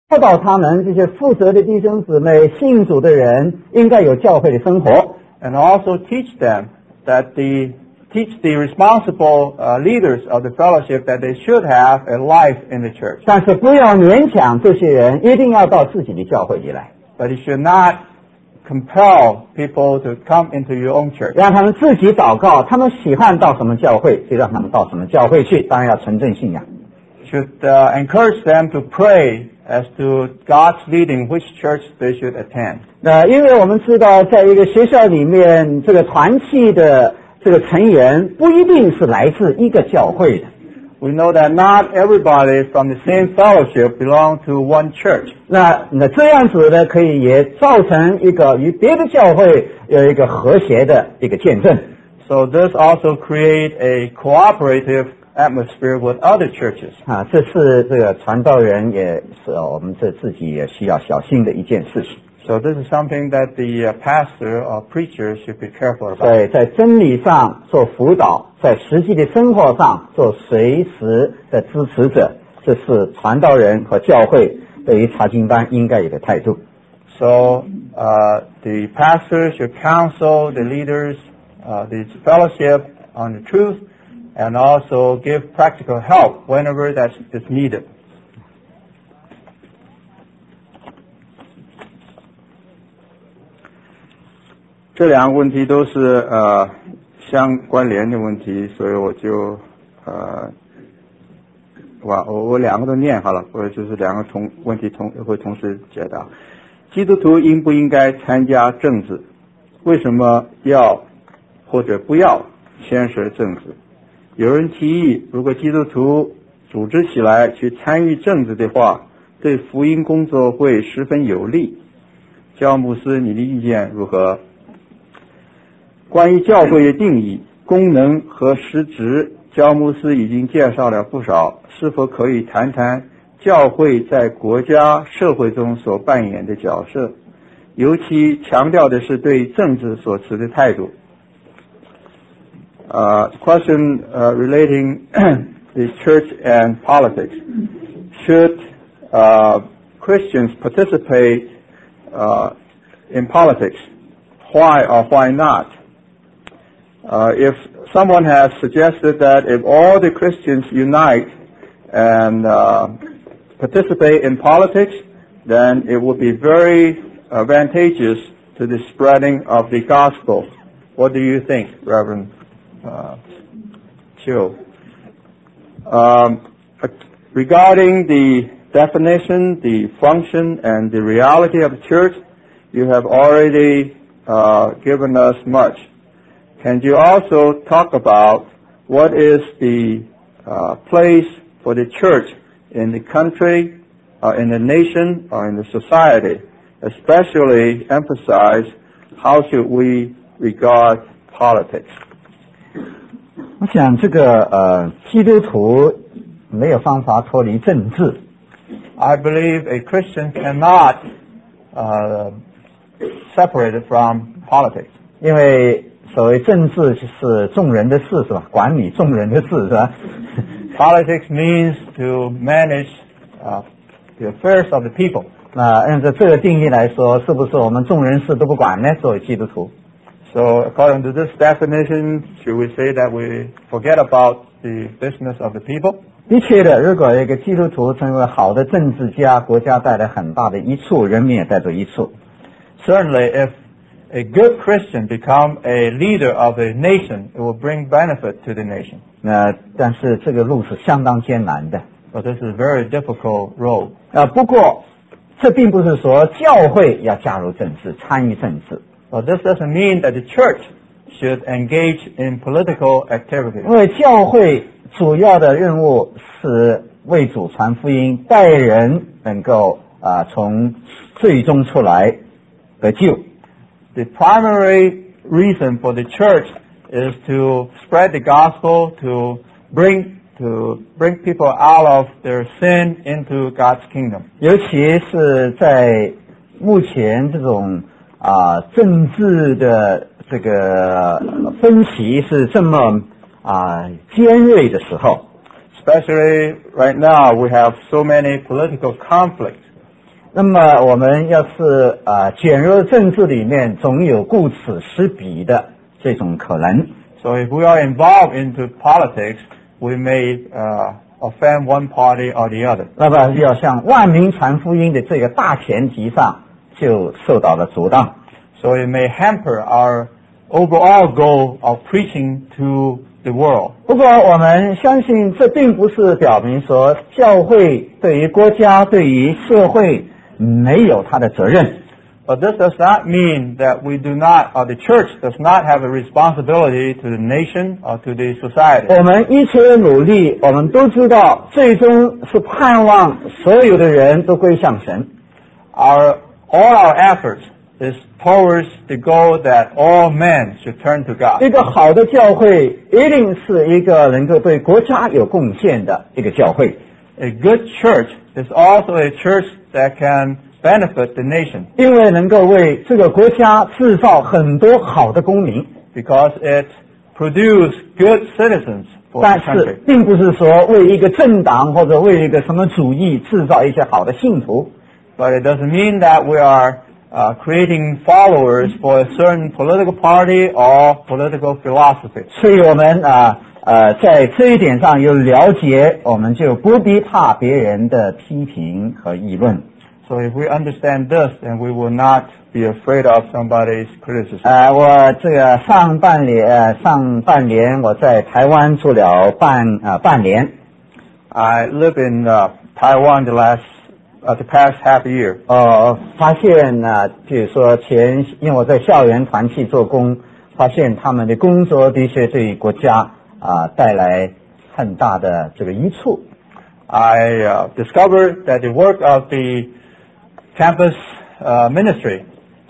教导他们这些负责的弟兄姊妹、信主的人应该有教会的生活。 And also teach them that teach the responsible leaders of the fellowship that they should have a life in the church. 但是不要勉强这些人一定要到自己的教会里来。 But you should not compel people to come into your own church. 让他们自己祷告，他们喜欢到什么教会就让他们到什么教会去，当然要纯正信仰。 Should encourage them to pray as to God's leading which church they should attend. 因为我们知道在一个学校里面，这个团契的这个成员不一定是来自一个教会的。 We know that not everybody from the same fellowship belong to one church. 那这样子呢，可以也造成一个与别的教会有一个和谐的一个见证。 So this also create a cooperative atmosphere with other churches. 这是这个传道人也是我们自己也需要小心的一件事情。 So this is something that the pastor or preacher should be careful about. 在真理上做辅导，在实际的生活上做随时的支持者，这是传道人和教会对于查经班应该有的态度。 So the pastor should counsel the leaders, the fellowship on the truth, and also give practical help whenever that is needed. 这两个问题都是相关联的问题，所以我就我两个都念好了，或者就是两个问题会同时解答。基督徒应不应该参加政治？为什么要或者不要牵涉政治？有人提议，如果基督徒组织起来去参与政治的话，对福音工作会十分有利。焦牧师，你的意见如何？关于教会的定义、功能和实质，焦牧师已经介绍了不少，是否可以谈谈教会在国家社会中所扮演的角色，尤其强调的是对政治所持的态度。Question relating the church and politics. Should Christians participate in politics? Why or why not? If someone has suggested that if all the Christians unite and participate in politics, then it would be very advantageous to the spreading of the gospel. What do you think, Reverend Chiu? Regarding the definition, the function, and the reality of the church, you have already given us much. Can you also talk about what is the place for the church in the country, in the nation, or in the society? Especially emphasize how should we regard politics? 我想这个基督徒没有方法脱离政治。 I believe a Christian cannot separate it from politics. 因为所谓政治是众人的事，是吧？管理众人的事，是吧？ Politics means to manage the affairs of the people. 那按照这个定义来说，是不是我们众人事都不管呢？作为基督徒。 So according to this definition, should we say that we forget about the business of the people? 的确的，如果一个基督徒成为好的政治家，国家带来很大的益处，人民也带着益处。 Certainly, if a good Christian become a leader of a nation, it will bring benefit to the nation. 但是这个路是相当艰难的。 But this is a very difficult road. 不过这并不是说教会要加入政治、参与政治。 But this doesn't mean that the church should engage in political activity. 因为教会主要的任务是为主传福音，带人能够从罪中出来得救。 The primary reason for the church is to spread the gospel, to bring people out of their sin into God's kingdom. 尤其是在目前这种政治的这个分歧是这么尖锐的时候。 Especially right now, we have so many political conflicts. 那么我们要是卷入政治里面，总有顾此失彼的这种可能。 So if we are involved into politics, we may offend one party or the other. 那么要向万民传福音的这个大前提上，就受到了阻挡。 So it may hamper our overall goal of preaching to the world. 不过我们相信，这并不是表明说教会对于国家、对于社会没有他的责任。 But this does not mean that we do not, or the church does not have a responsibility to the nation or to the society. 我们一切的努力，我们都知道，最终是盼望所有的人都归向神。 All our efforts is towards the goal that all men should turn to God. 一个好的教会一定是一个能够对国家有贡献的一个教会。 A good church is also a church that can benefit the nation. 因为能够为这个国家制造很多好的公民。 Because it produces good citizens for the 但 country. 是并不是说为一个政党或者为一个什么主义制造一些好的信徒。 But it doesn't mean that we are creating followers for a certain political party or political philosophy. 所以我们在这一点上有了解，我们就不必怕别人的批评和议论。 So if we understand this, then we will not be afraid of somebody's criticism. 我这个上半年我在台湾住了半年。 I live in Taiwan the past half a year. 发现比如说因为我在校园团契做工，发现他们的工作的确对国家带来很大的这个益处。 I discovered that the work of the campus ministry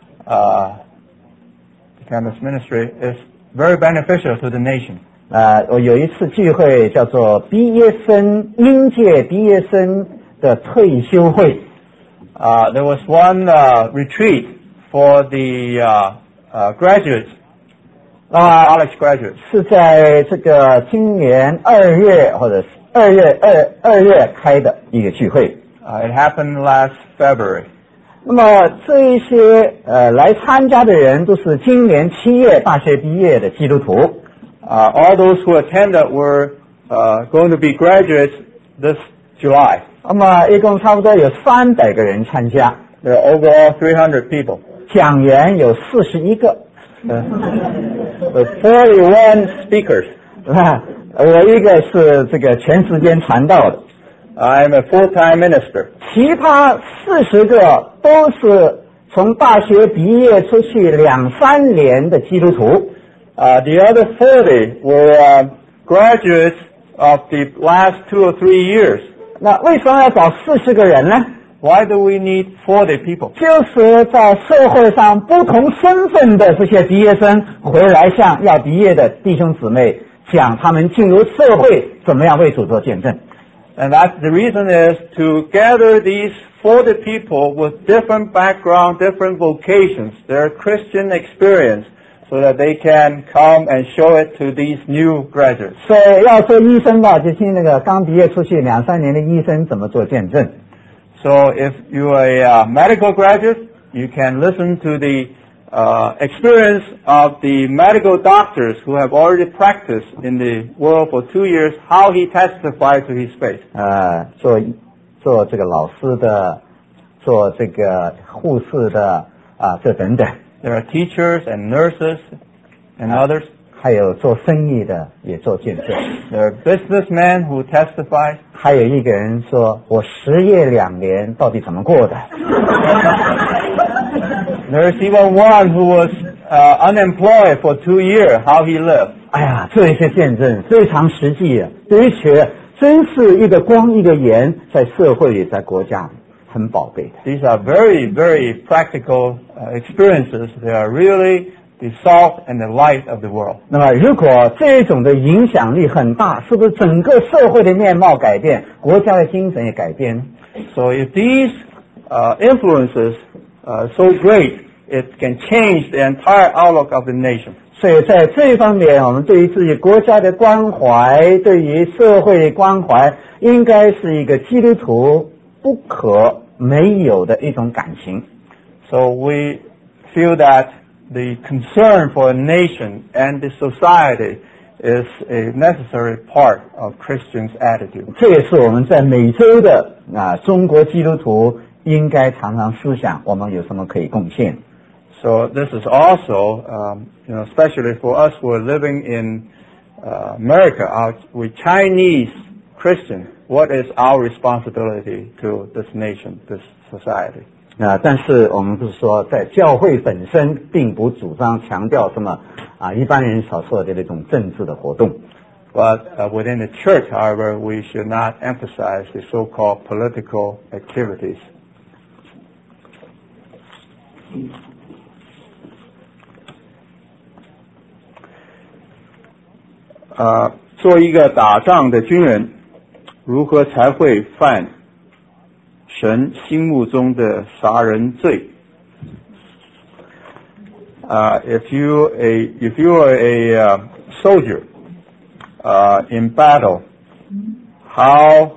is very beneficial to the nation. 我有一次聚会叫做应届毕业生的退休会。 There was one retreat for the graduates, college graduates. 是在这个今年2月或者2月开的一个聚会。 It happened last February. 那么这一些来参加的人都是今年7月大学毕业的基督徒。 All those who attended were going to be graduates this July. 那么一共差不多有300个人参加。 There are overall 300 people. 讲员有41个。 41 speakers. 我一个是这个全时间传道的。 I'm a full-time minister. 其他40个都是从大学毕业出去2-3年的基督徒。 The other 40 were graduates of the last 2 or 3 years. 那为什么要找40个人呢？ Why do we need 40 people? 就是在社会上不同身份的这些毕业生回来向要毕业的弟兄姊妹讲他们进入社会怎么样为主做见证。 And that's the reason is to gather these 40 people with different background, different vocations, their Christian experience, so that they can come and show it to these new graduates. 所以要做医生吧，就听那个刚毕业出去2-3年的医生怎么做见证。 So if you are a medical graduate, you can listen to the experience of the medical doctors who have already practiced in the world for 2 years, how he testified to his faith. 做这个老师的，做这个护士的这等等。 There are teachers and nurses and others. 还有做生意的也做见证。 There are businessmen who testify. 还有一个人说，我失业2年到底怎么过的？ There is even one who was unemployed for 2 years, how he lived. 哎呀，这些见证非常实际啊，的确真是一个光一个盐，在社会里，在国家里很宝贝的。 These are very, very practical experiences. They are really the salt and the light of the world. 那么，如果这种的影响力很大，是不是整个社会的面貌改变，国家的精神也改变呢？ So if these influences so great, it can change the entire outlook of the nation. 所以在这一方面，我们对于自己国家的关怀，对于社会的关怀，应该是一个基督徒不可没有的一种感情。 So we feel that the concern for a nation and the society is a necessary part of Christians' attitude. 这也是我们在美洲的中国基督徒应该常常思想，我们有什么可以贡献。 So this is also, especially for us who are living in America, we Chinese Christians, what is our responsibility to this nation, this society? 但是我们不是说在教会本身并不主张强调什么一般人所说的那种政治的活动。 But within the church, however, we should not emphasize the so-called political activities. 做一个打仗的军人，如何才会犯神心目中的杀人罪？If you are a soldier in battle, how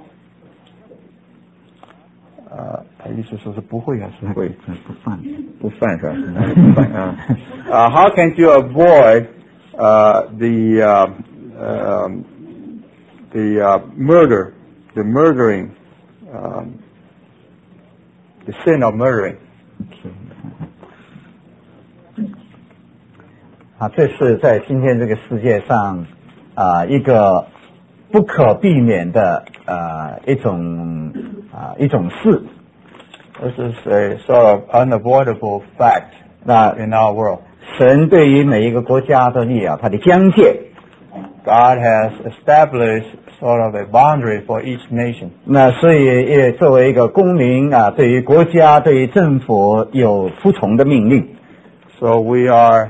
意思说是不会还是会？不犯是吧？How can you avoid the murdering, the sin of murdering? 这是在今天这个世界上一个不可避免的一种事。 This is a sort of unavoidable fact in our world. 神对于每一个国家都立了他的疆界。 God has established sort of a boundary for each nation. 那所以作为一个公民对于国家对于政府有服从的命令。 So we are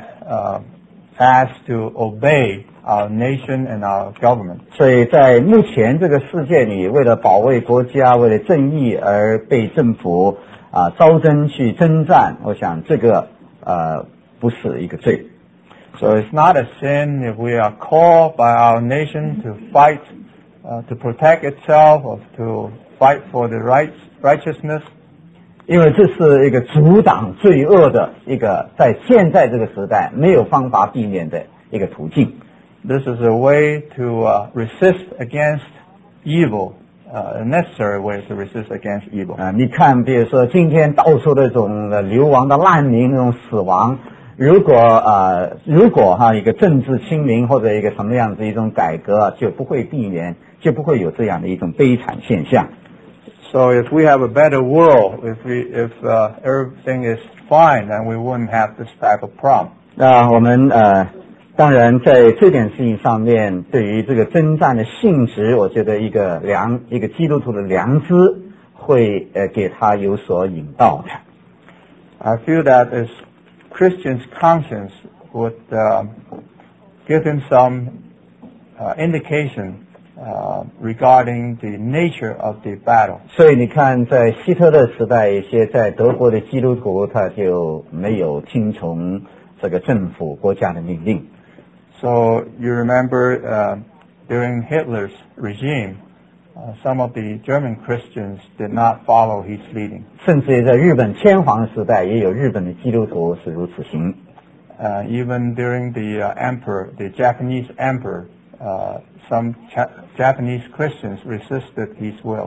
asked to obey our nation and our government. 所以在目前这个世界里，为了保卫国家，为了正义而被政府招征去征战，我想这个不是一个罪。 So it's not a sin if we are called by our nation to fight, to protect itself, or to fight for the righteousness. 因为这是一个阻挡罪恶的一个在现在这个时代没有方法避免的一个途径。 This is a way to resist against evil, a necessary way to resist against evil. 你看，比如说今天到处那种流亡的难民那种死亡，如果一个政治清明或者一个什么样子一种改革，就不会避免，就不会有这样的一种悲惨现象。 So if we have a better world, if everything is fine, then we wouldn't have this type of problem. 我们当然在这点事情上面，对于这个征战的性质，我觉得一个基督徒的良知会给他有所引导的。 I feel that this Christian's conscience would give him some indication regarding the nature of the battle. 所以你看，在希特勒时代，一些在德国的基督徒他就没有听从这个政府国家的命令。 So you remember during Hitler's regime, some of the German Christians did not follow his leading. 甚至在日本天皇时代，也有日本的基督徒是如此行。 Even during the Japanese emperor, some Japanese Christians resisted his will.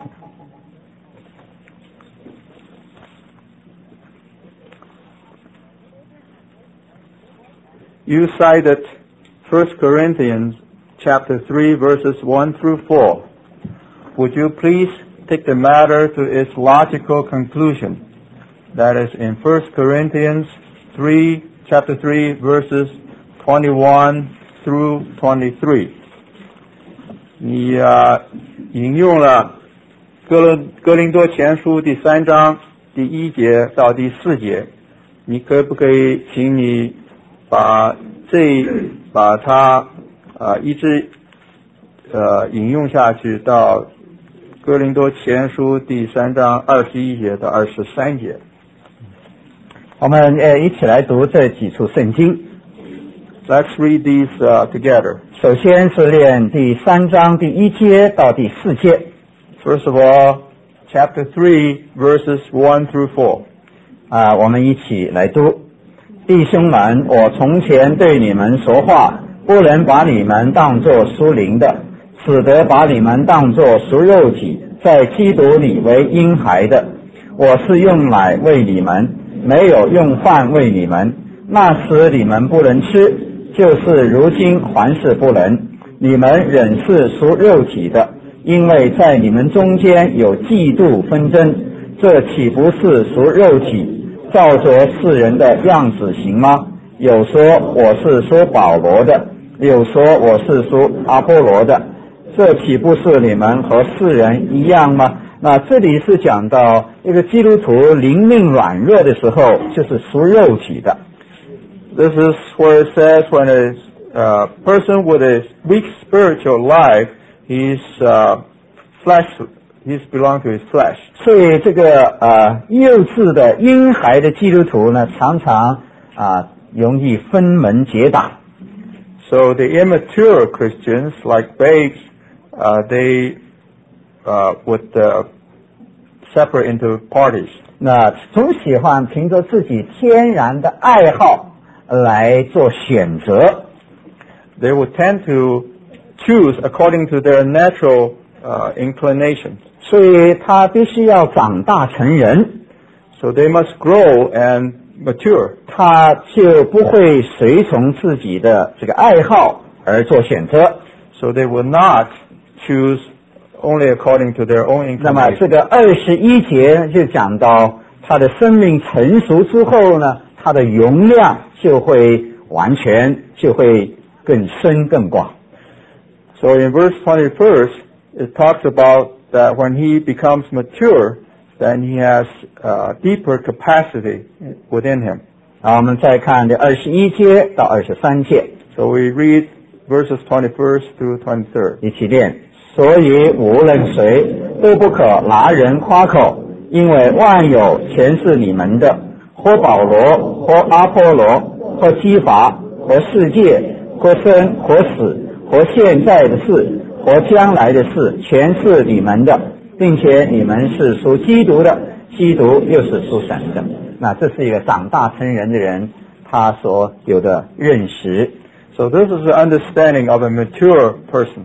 You cited 1 Corinthians chapter 3 verses 1 through 4. Would you please take the matter to its logical conclusion? That is in 1 Corinthians chapter 3 verses 21 through 23. 你引用了哥林多前书第3章第1节到第4节，你可不可以请你把它一直引用下去到哥林多前书第3章21节到23节。 我们一起来读这几处圣经。 Let's read these together. 首先是念第3章第1节到第4节。 First of all, chapter 3, verses 1 through 4. 我们一起来读。弟兄们，我从前对你们说话，不能把你们当作属灵的，只得把你们当作属肉体，在基督里为婴孩的。我是用奶喂你们，没有用饭喂你们。那时你们不能吃，就是如今还是不能。你们仍是属肉体的，因为在你们中间有嫉妒纷争，这岂不是属肉体，照着世人的样子行吗？有说我是属保罗的，有说我是属阿波罗的，这岂不是你们和世人一样吗？那这里是讲到一个基督徒灵命软弱的时候，就是属肉体的。 This is where it says when a person with a weak spiritual life, he's belong to his flesh. 所以这个幼稚的婴孩的基督徒呢，常常容易分门结党。 So the immature Christians, like babes, they would separate into parties. 那总喜欢凭着自己天然的爱好来做选择。 They would tend to choose according to their natural inclinations. 所以他必须要长大成人。 So they must grow and mature. 他就不会随从自己的这个爱好而做选择。 So they will not choose only according to their own 那么 inclinations. 这个21节就讲到他的生命成熟之后呢，他的容量就会完全就会更深更广。 So in verse 21, it talks about that when he becomes mature, then he has deeper capacity within him. 我们再看这21节到23节。 So we read verses 21 through 23. 一起念。所以无论谁都不可拿人夸口，因为万有全是你们的，或保罗，或阿波罗，或基法，或世界，或生，或死，或现在的事，或将来的事，全是你们的，并且你们是属基督的，基督又是属神的。那这是一个长大成人的人他所有的认识。 So this is the understanding of a mature person.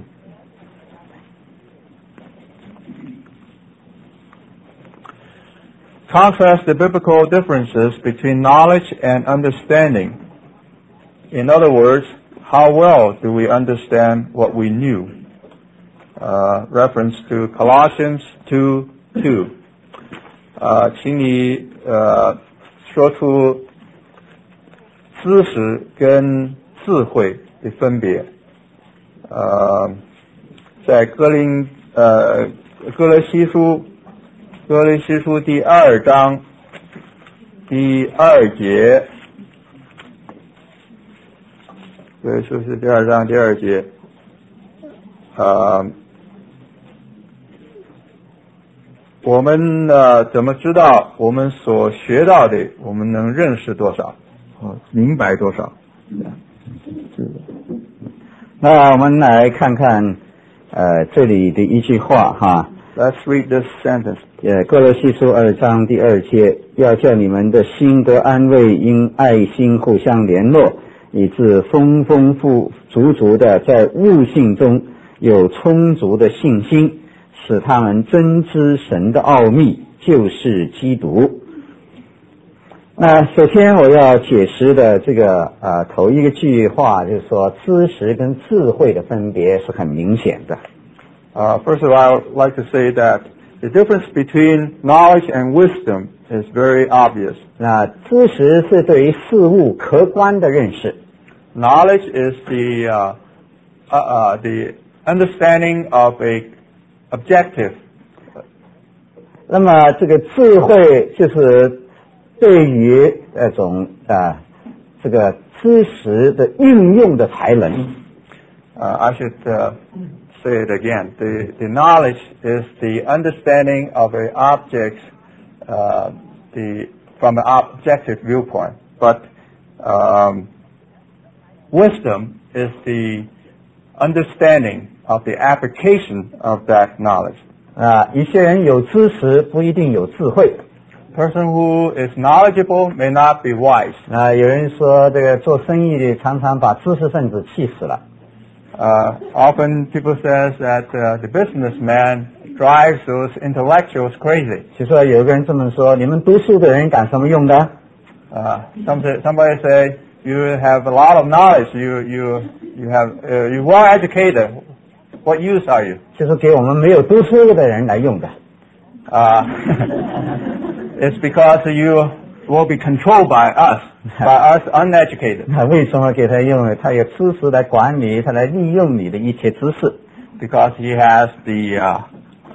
Contrast the biblical differences between knowledge and understanding. In other words, how well do we understand what we knew? Reference to Colossians 2:2. 请你说出知识跟智慧的分别。在哥林西书第2章第2节，对，说是第2章第2节，我们怎么知道我们所学到的，我们能认识多少，明白多少？ 那我们来看看这里的一句话哈。 Let's read this sentence. 哥罗西书2章第2节，要叫你们的心得安慰，因爱心互相联络，以致丰丰足足的在悟性中有充足的信心，使他们真知神的奥秘，就是基督。那首先我要解释的这个头一个句话就是说，知识跟智慧的分别是很明显的。 First of all, I would like to say that the difference between knowledge and wisdom is very obvious. 那知识是对于事物客观的认识。 Knowledge is the understanding of a objective. 那么这个智慧就是对于那种这个知识的运用的才能。 I should say it again. The knowledge is the understanding of an object from an objective viewpoint, but wisdom is the understanding of the application of that knowledge. 一些人有知识不一定有智慧。 person who is knowledgeable may not be wise. 有人说这个做生意的常常把知识分子气死了。 Often people says that the businessman drives those intellectuals crazy. 就说有个人这么说，你们读书的人干什么用的 ？Somebody say you have a lot of knowledge. You well educated. What use are you? 就是给我们没有读书的人来用的。 It's because you will be controlled by us uneducated. 为什么给他用？他有知识来管理，他来利用你的一切知识。 Because he has the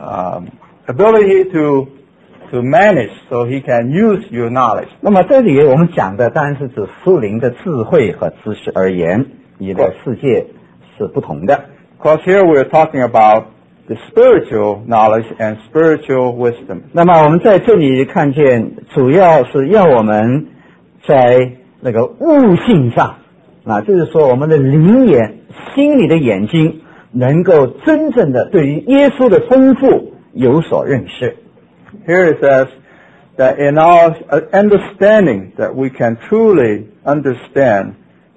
ability to manage, so he can use your knowledge. 那么这里我们讲的当然是指属灵的智慧和知识而言，你的世界是不同的。 Because here we are talking about the spiritual knowledge and spiritual wisdom. 那么我们在这里看见，主要是要我们在那个悟性上就是说我们的灵眼、心里的眼睛能够真正的对于耶稣的丰富有所认识。 Here it says that in our understanding that we can truly understand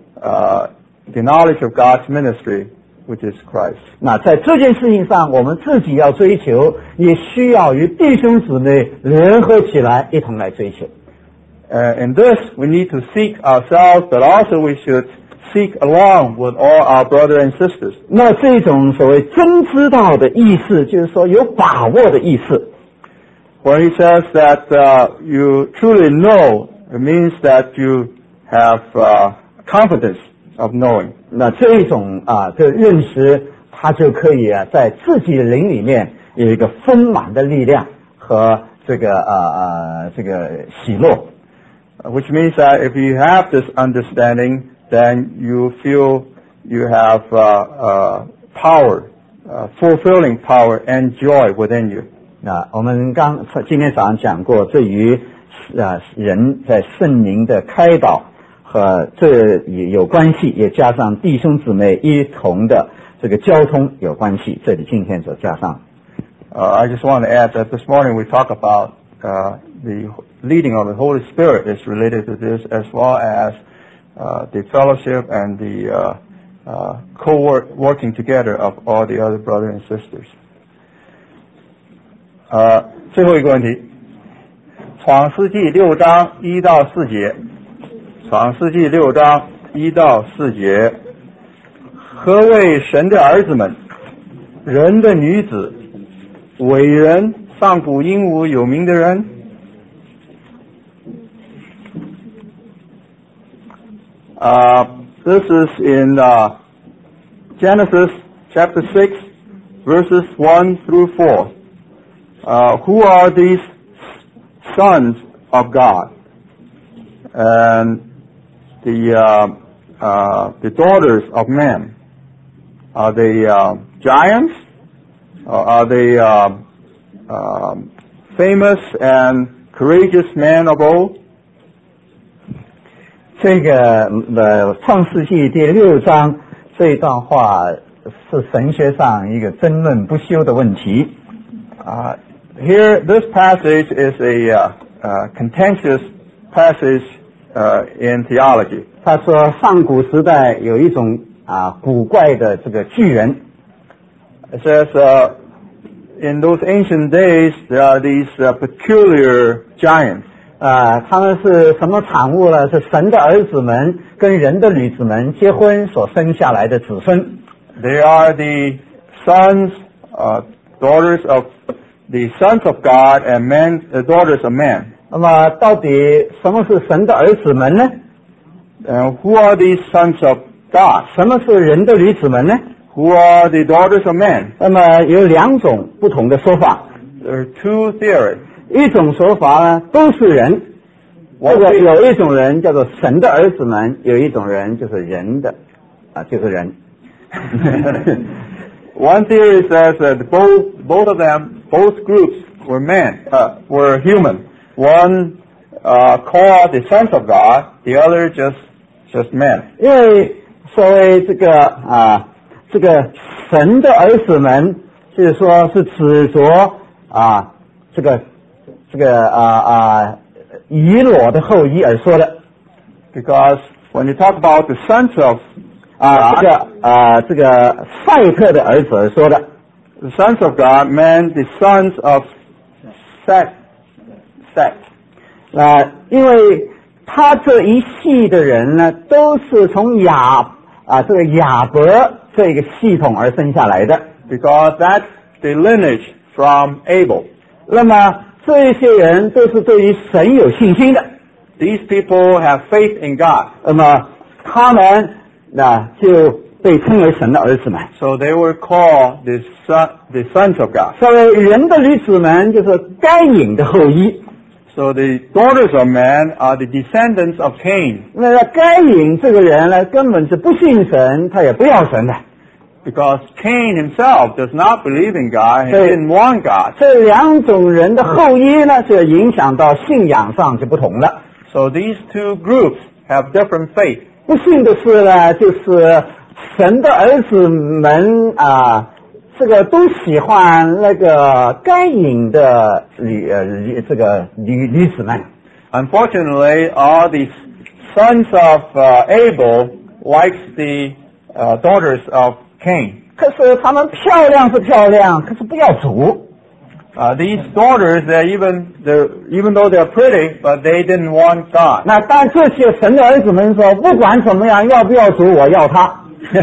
the knowledge of God's ministry, which is Christ. 那在这件事情上，我们自己要追求，也需要与弟兄姊妹联合起来，一同来追求。 In this, we need to seek ourselves, but also we should seek along with all our brothers and sisters. 那这种所谓真知道的意思，就是说有把握的意思。 When he says that you truly know, it means that you have confidence of knowing. 那这种这认识，他就可以在自己的灵里面有一个丰满的力量和这个喜乐。 Which means that if you have this understanding, then you feel you have power, fulfilling power and joy within you. 我们今天早上讲过，这与人在圣灵的开导和这也有关系，也加上弟兄姊妹一同的这个交通有关系。这里今天所加上。 I just want to add that this morning we talk about the leading of the Holy Spirit is related to this, as well as the fellowship and the co-working together of all the other brothers and sisters. 最后一个问题，创世纪6章1到4节，创世纪6章1到4节，何谓神的儿子们？人的女子，伟人，上古英武有名的人。This is in Genesis chapter 6, verses 1 through 4. Who are these sons of God? And the daughters of men? Are they giants? Or are they famous and courageous men of old? 这个创世纪第6章这段话是神学上一个争论不休的问题。 Here, this passage is a contentious passage in theology. 他说，上古时代有一种古怪的这个巨人。 It says, in those ancient days, there are these peculiar giants. 他们是什么产物呢？是神的儿子们跟人的女子们结婚所生下来的子孙。 They are the sons, daughters of the sons of God and daughters of men. 那么到底什么是神的儿子们呢？ Who are these sons of God? 什么是人的女子们呢？ Who are the daughters of men? 那么有2种不同的说法。 There are two theories. 一种说法呢，都是人。或者有一种人叫做神的儿子们，有一种人就是人的就是人。 One theory says that both groups were men, were human. One called the sons of God, the other just men. 因为所谓这个神的儿子们， 就是说是指着以裸的后裔而说的。 Because when you talk about the sons of 这个赛特的儿子而说的。 The sons of God meant the sons of Seth. 因为他这一系的人呢，都是从亚伯这个系统而生下来的。 Because that's the lineage from Abel. 那么这些人都是对于神有信心的。 These people have faith in God. 那么他们就被称为神的儿子们。 So they were called the sons of God. 所谓人的女子们就是该隐的后裔。 So the daughters of man are the descendants of Cain. 那该隐这个人呢，根本是不信神，他也不要神的。 Because Cain himself does not believe in God, he didn't want God. 这两种人的后裔呢，就影响到信仰上就不同了。 So these two groups have different faith. 不信的是呢，就是神的儿子们这个都喜欢那个该隐的女子们。 Unfortunately, all the sons of Abel likes the daughters of Cain. 可是他们漂亮是漂亮，可是不要主。 These daughters, even though they're pretty, but they didn't want God. 那但这些神的儿子们说，不管怎么样，要不要主，我要他。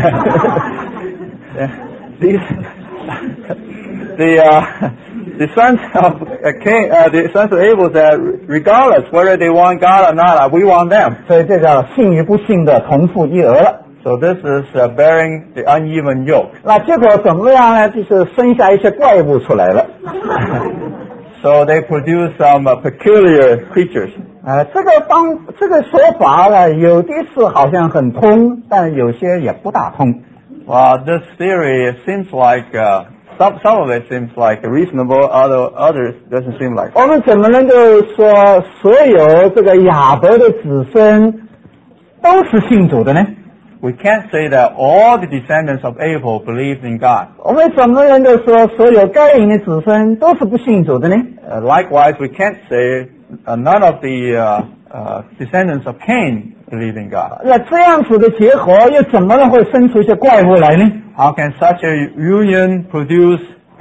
The sons of Cain, the sons of Abel said, regardless whether they want God or not, we want them. 所以这叫信与不信的同父异儿了。 So this is bearing the uneven yoke. 那结果怎么样呢？就是生下一些怪物出来了。 So they produce some peculiar creatures. 这个说法呢，有的是好像很通，但有些也不大通。 Well, this theory seems like some of it seems like reasonable, others doesn't seem like. 我们怎么能够说所有这个亚伯的子孙都是信主的呢？ We can't say that all the descendants of Abel believed in God. 我们怎么能够说所有该隐的子孙都是不信主的呢？ Likewise, we can't say none of the descendants of Cain believe in God. 那这样子的结合又怎么能会生出一些怪物来呢？ How can such a union produce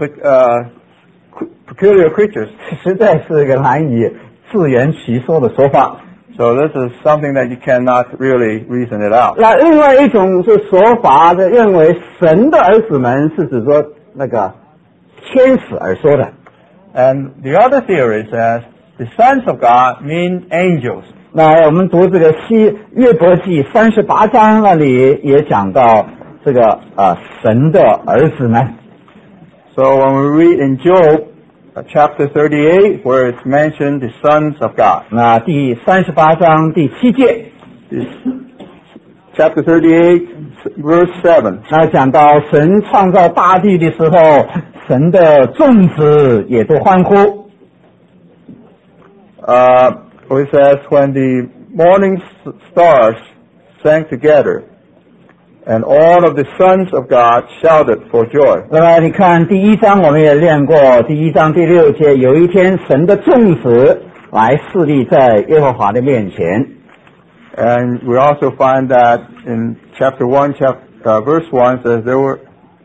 peculiar creatures? 实在是一个难以自圆其说的说法。 So this is something that you cannot really reason it out. 那另外一种是说法的，认为神的儿子们是指说那个天使而说的。 And the other theory says the sons of God mean angels. 那我们读这个约伯记38章那里也讲到这个神的儿子们。 So when we read in Job chapter 38, where it's mentioned the sons of God. 那第38章第7节 Chapter 38, verse 7. 那讲到神创造大地的时候，神的众子也都欢呼。 Where it says, when the morning stars sang together, and all of the sons of God shouted for joy. 那么你看第1章我们也练过，第1章第6节，有一天神的众子来侍立在耶和华的面前。 And we also find that in chapter 1, verse 1 says there were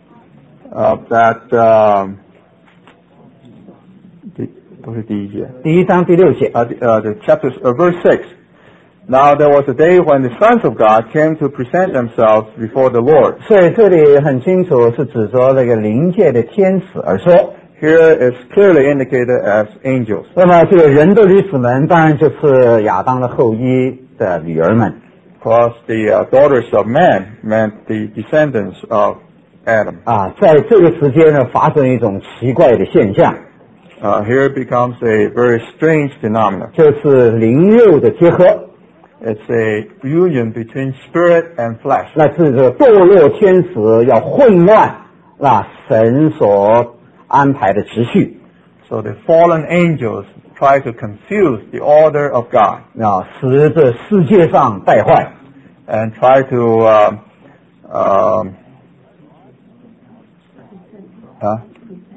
第1章第6节 the chapter verse 6. Now there was a day when the sons of God came to present themselves before the Lord. 所以这里很清楚是指着那个灵界的天使而说。 Here is clearly indicated as angels. 那么这个人的女子们当然就是亚当的后裔的女儿们。 Because the daughters of man meant the descendants of Adam. 在这个时间呢，发生一种奇怪的现象。 Here it becomes a very strange phenomenon. 就是灵肉的结合。 It's a union between spirit and flesh. 那这个堕落天使要混乱神所安排的秩序。 So the fallen angels try to confuse the order of God. 使这世界上败坏。 And try to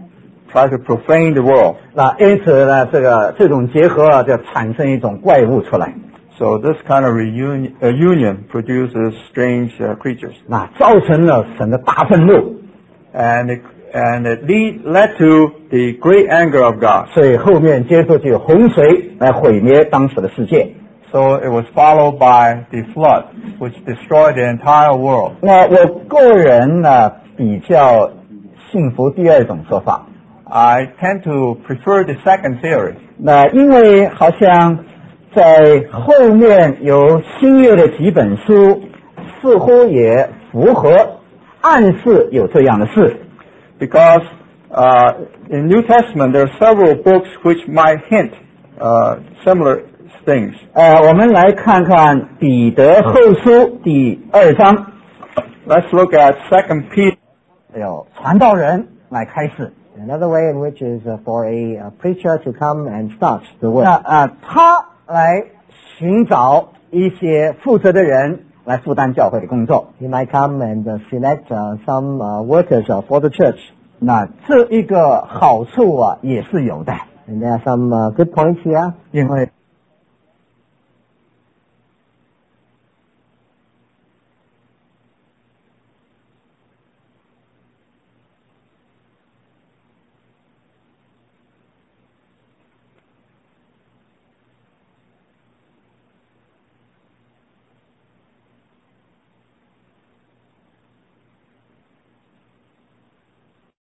try to profane the world. 那因此呢，这种结合就产生一种怪物出来， So this kind of union produces strange creatures. 那造成了神的大愤怒， And it led to the great anger of God. 所以后面接着就有洪水来毁灭当时的世界。 So it was followed by the flood, which destroyed the entire world. 那我个人呢比较信服第二种说法， I tend to prefer the second theory. 那因为好像在后面有新约的几本书，似乎也符合暗示有这样的事。 Because in New Testament there are several books which might hint similar things. 我们来看看彼得后书第2章， Let's look at 2 Peter. 有传道人来开始。 Another way in which is for a preacher to come and start the work. 那他来寻找一些负责的人来负担教会的工作。 He might come and select some workers for the church. 那这一个好处也是有的， And there are some good points here. 因为